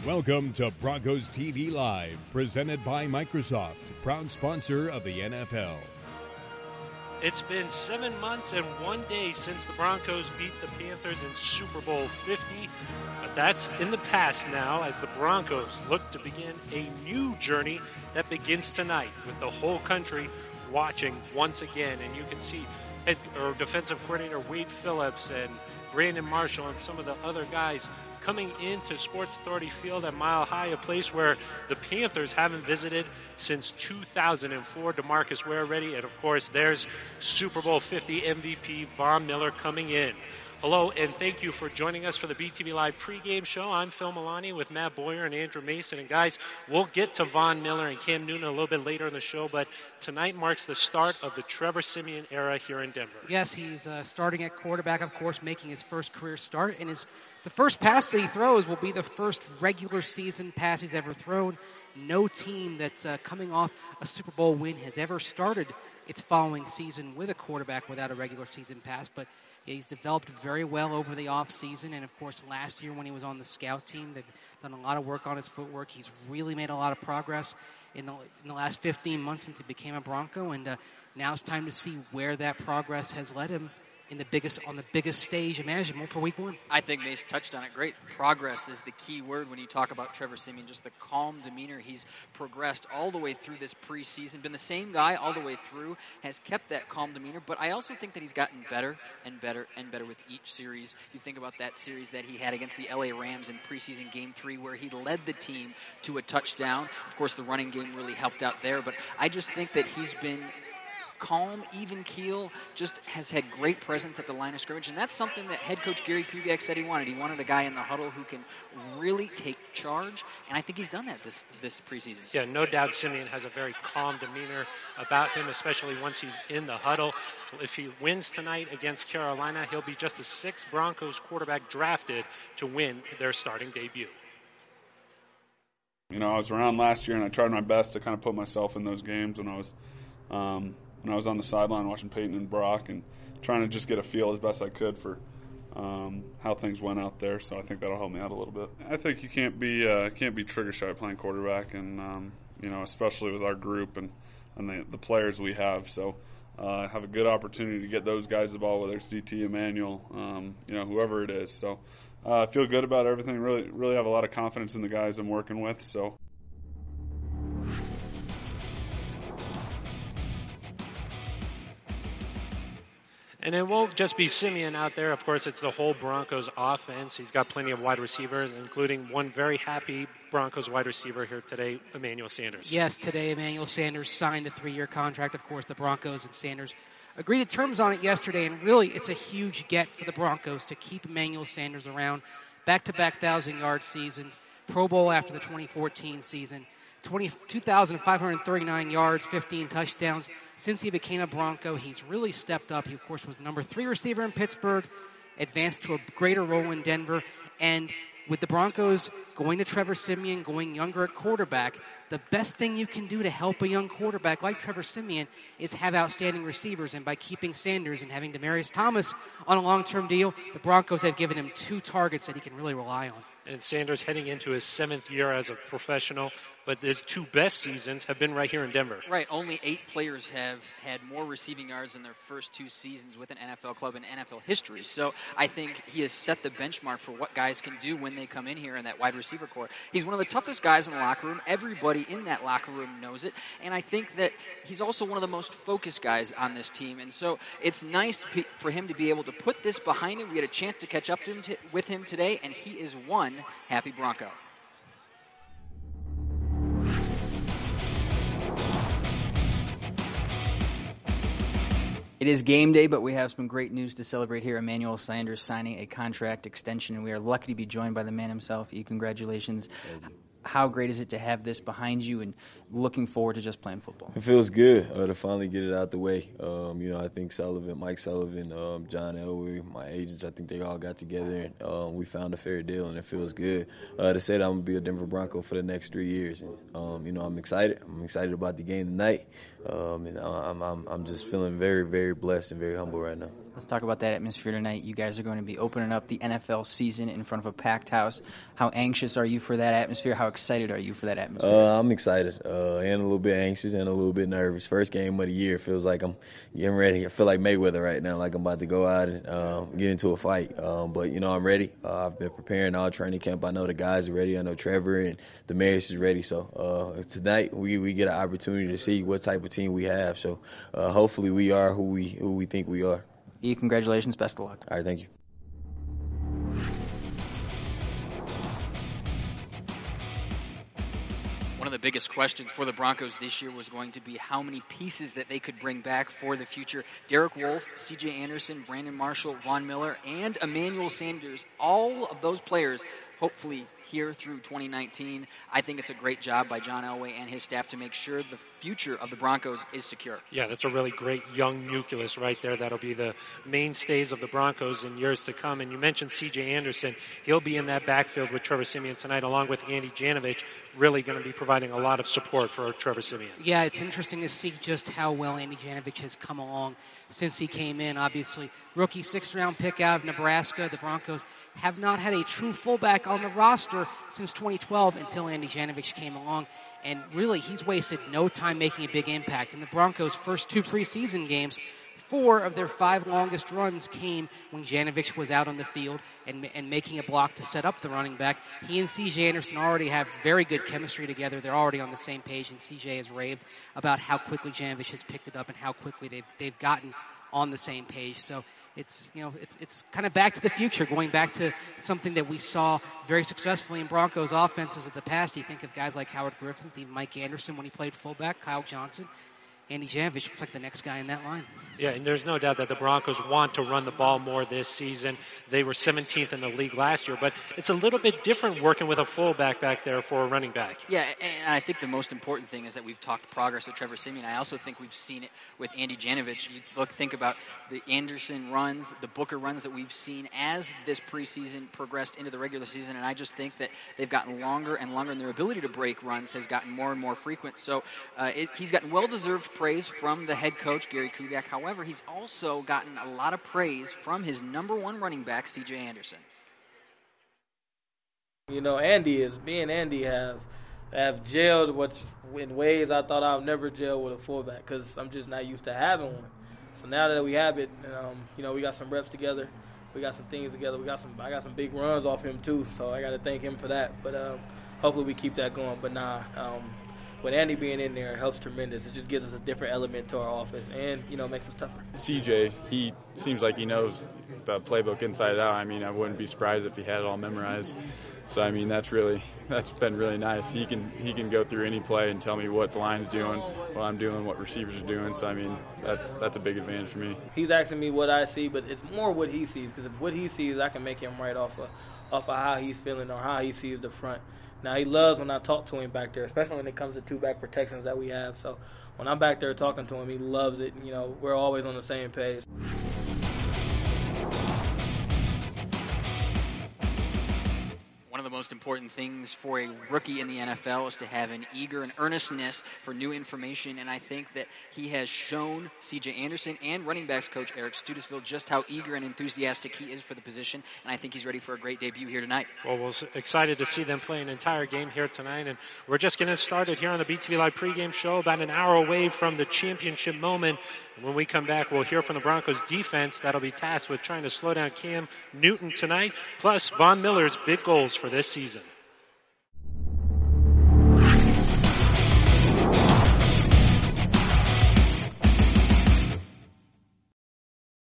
Welcome to Broncos TV Live, presented by Microsoft, proud sponsor of the NFL. It's been 7 months and 1 day since the Broncos beat the Panthers in Super Bowl 50, but that's in the past now as the Broncos look to begin a new journey that begins tonight with the whole country watching once again. And you can see defensive coordinator Wade Phillips and Brandon Marshall and some of the other guys coming into Sports Authority Field at Mile High, a place where the Panthers haven't visited since 2004. DeMarcus Ware ready, and of course there's Super Bowl 50 MVP Von Miller coming in. Hello, and thank you for joining us for the BTV Live pregame show. I'm Phil Milani with Matt Boyer and Andrew Mason. And guys, we'll get to Von Miller and Cam Newton a little bit later in the show, but tonight marks the start of the Trevor Siemian era here in Denver. Yes, he's starting at quarterback, of course, making his first career start. And the first pass that he throws will be the first regular season pass he's ever thrown. No team that's coming off a Super Bowl win has ever started its following season with a quarterback without a regular season pass, but he's developed very well over the offseason, and of course last year when he was on the scout team, they've done a lot of work on his footwork. He's really made a lot of progress in the last 15 months since he became a Bronco, and now it's time to see where that progress has led him on the biggest stage imaginable for Week 1. I think Mace touched on it great. Progress is the key word when you talk about Trevor Siemian, just the calm demeanor. He's progressed all the way through this preseason, been the same guy all the way through, has kept that calm demeanor, but I also think that he's gotten better and better and better with each series. You think about that series that he had against the LA Rams in preseason Game 3 where he led the team to a touchdown. Of course, the running game really helped out there, but I just think that he's been calm, even keel, just has had great presence at the line of scrimmage, and that's something that head coach Gary Kubiak said he wanted. He wanted a guy in the huddle who can really take charge, and I think he's done that this preseason. Yeah, no doubt Siemian has a very calm demeanor about him, especially once he's in the huddle. If he wins tonight against Carolina, he'll be just the sixth Broncos quarterback drafted to win their starting debut. You know, I was around last year, and I tried my best to kind of put myself in those games when I was on the sideline watching Peyton and Brock and trying to just get a feel as best I could for how things went out there. So I think that'll help me out a little bit. I think you can't be trigger shy playing quarterback, and you know, especially with our group and the players we have. So have a good opportunity to get those guys the ball, whether it's DT, Emmanuel, you know, whoever it is. So I feel good about everything. Really have a lot of confidence in the guys I'm working with. So. And it won't just be Siemian out there. Of course, it's the whole Broncos offense. He's got plenty of wide receivers, including one very happy Broncos wide receiver here today, Emmanuel Sanders. Yes, today Emmanuel Sanders signed a 3-year contract. Of course, the Broncos and Sanders agreed to terms on it yesterday, and really it's a huge get for the Broncos to keep Emmanuel Sanders around. Back-to-back 1,000-yard seasons, Pro Bowl after the 2014 season, 2,539 yards, 15 touchdowns. Since he became a Bronco, he's really stepped up. He, of course, was the number 3 receiver in Pittsburgh, advanced to a greater role in Denver. And with the Broncos going to Trevor Siemian, going younger at quarterback, the best thing you can do to help a young quarterback like Trevor Siemian is have outstanding receivers. And by keeping Sanders and having Demaryius Thomas on a long-term deal, the Broncos have given him 2 targets that he can really rely on. And Sanders heading into his 7th year as a professional, but his 2 best seasons have been right here in Denver. Right, only 8 players have had more receiving yards in their first 2 seasons with an NFL club in NFL history. So I think he has set the benchmark for what guys can do when they come in here in that wide receiver corps. He's one of the toughest guys in the locker room. Everybody in that locker room knows it. And I think that he's also one of the most focused guys on this team. And so it's nice for him to be able to put this behind him. We had a chance to catch up to with him today, and he is one happy Bronco. It is game day, but we have some great news to celebrate here. Emmanuel Sanders signing a contract extension, and we are lucky to be joined by the man himself. E, congratulations. how great is it to have this behind you and looking forward to just playing football? It feels good to finally get it out the way. I think Mike Sullivan, John Elway, my agents, I think they all got together and we found a fair deal, and it feels good to say that I'm going to be a Denver Bronco for the next 3 years. And, I'm excited. I'm excited about the game tonight. And I'm just feeling very, very blessed and very humble right now. Let's talk about that atmosphere tonight. You guys are going to be opening up the NFL season in front of a packed house. How anxious are you for that atmosphere? How excited are you for that atmosphere? I'm excited and a little bit anxious and a little bit nervous. First game of the year. Feels like I'm getting ready. I feel like Mayweather right now, like I'm about to go out and get into a fight. But, I'm ready. I've been preparing all training camp. I know the guys are ready. I know Trevor and Demarius is ready. So tonight we get an opportunity to see what type of team we have. So hopefully we are who we think we are. Congratulations. Best of luck. All right, thank you. One of the biggest questions for the Broncos this year was going to be how many pieces that they could bring back for the future. Derek Wolfe, C.J. Anderson, Brandon Marshall, Von Miller, and Emmanuel Sanders, all of those players hopefully here through 2019. I think it's a great job by John Elway and his staff to make sure the future of the Broncos is secure. Yeah, that's a really great young nucleus right there. That'll be the mainstays of the Broncos in years to come. And you mentioned C.J. Anderson. He'll be in that backfield with Trevor Siemian tonight, along with Andy Janovich, really going to be providing a lot of support for Trevor Siemian. Yeah, it's interesting to see just how well Andy Janovich has come along since he came in. Obviously, rookie 6th-round pick out of Nebraska. The Broncos have not had a true fullback on the roster since 2012 until Andy Janovich came along. And really, he's wasted no time making a big impact. In the Broncos' first 2 preseason games, 4 of their 5 longest runs came when Janovich was out on the field and making a block to set up the running back. He and C.J. Anderson already have very good chemistry together. They're already on the same page, and C.J. has raved about how quickly Janovich has picked it up and how quickly they've gotten on the same page. So it's kind of back to the future, going back to something that we saw very successfully in Broncos offenses of the past. You think of guys like Howard Griffin, Mike Anderson when he played fullback, Kyle Johnson. Andy Janovich looks like the next guy in that line. Yeah, and there's no doubt that the Broncos want to run the ball more this season. They were 17th in the league last year, but it's a little bit different working with a fullback back there for a running back. Yeah, and I think the most important thing is that we've talked progress with Trevor Siemian. I also think we've seen it with Andy Janovich. You think about the Anderson runs, the Booker runs that we've seen as this preseason progressed into the regular season, and I just think that they've gotten longer and longer, and their ability to break runs has gotten more and more frequent. So he's gotten well-deserved praise from the head coach, Gary Kubiak. However, he's also gotten a lot of praise from his number 1 running back, C.J. Anderson. Andy have gelled in ways I thought I would never gel with a fullback because I'm just not used to having one. So now that we have it, we got some reps together. We got some things together. I got some big runs off him too, so I got to thank him for that. But hopefully we keep that going. But with Andy being in there, it helps tremendous. It just gives us a different element to our offense and, makes us tougher. CJ, he seems like he knows the playbook inside out. I wouldn't be surprised if he had it all memorized. So, that's been really nice. He can go through any play and tell me what the line's doing, what I'm doing, what receivers are doing. So, that's a big advantage for me. He's asking me what I see, but it's more what he sees, because if what he sees, I can make him right off of how he's feeling or how he sees the front. Now, he loves when I talk to him back there, especially when it comes to 2-back protections that we have. So when I'm back there talking to him, he loves it. We're always on the same page. One of the most important things for a rookie in the NFL is to have an eager and earnestness for new information, and I think that he has shown C.J. Anderson and running backs coach Eric Studesville just how eager and enthusiastic he is for the position, and I think he's ready for a great debut here tonight. Well, we're excited to see them play an entire game here tonight, and we're just getting started here on the BTV Live pregame show, about an hour away from the championship moment. And when we come back, we'll hear from the Broncos defense that'll be tasked with trying to slow down Cam Newton tonight, plus Von Miller's big goals for this season.